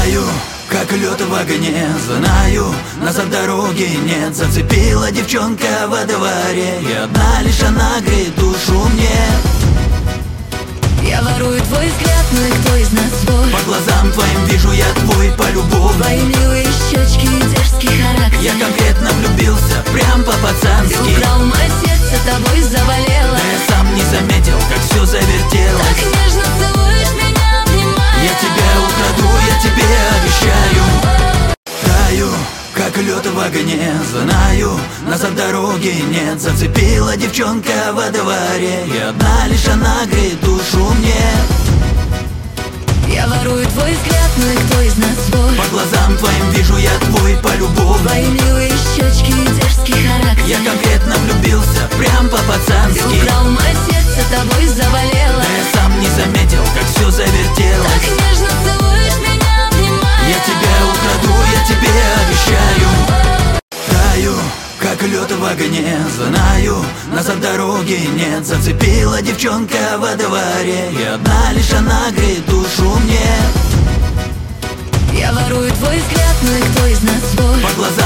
Таю, как лед в огне, знаю, нас от дороги нет. Зацепила девчонка во дворе, и одна лишь она греет душу мне. Я ворую твой взгляд, ну и кто из нас свой? По глазам твоим вижу я твой полюбовь. Твои милые щечки и дерзкий характер. Я конкретно влюбился, прям Ты по-пацански. украл мое сердце, тобой заболела. Да я сам не заметил, как все завертелось. Так нежно целуешь меня, обнимая. Я тебя украду, я тебе обещаю. Таю, как лед в огне, знаю, нас от дороги нет. Зацепила девчонка во дворе, и одна лишь она греет душу мне. Я ворую твой взгляд, ну и кто из нас свой? По глазам твоим вижу я твой полюбовь. Твои милые щечки и дерзкий характер. Я конкретно влюбился, прям Ты по-пацански. украл мое сердце, тобой заболела. Да я сам не заметил, как все завертелось. Так нежно целуешь меня, обнимая. Я тебя украду, я тебе обещаю. Таю, как лед в огне, знаю, нас от дороги нет. Зацепила девчонка во дворе, и одна лишь она греет душу мне. Я ворую твой взгляд, ну и кто из нас свой? По глазам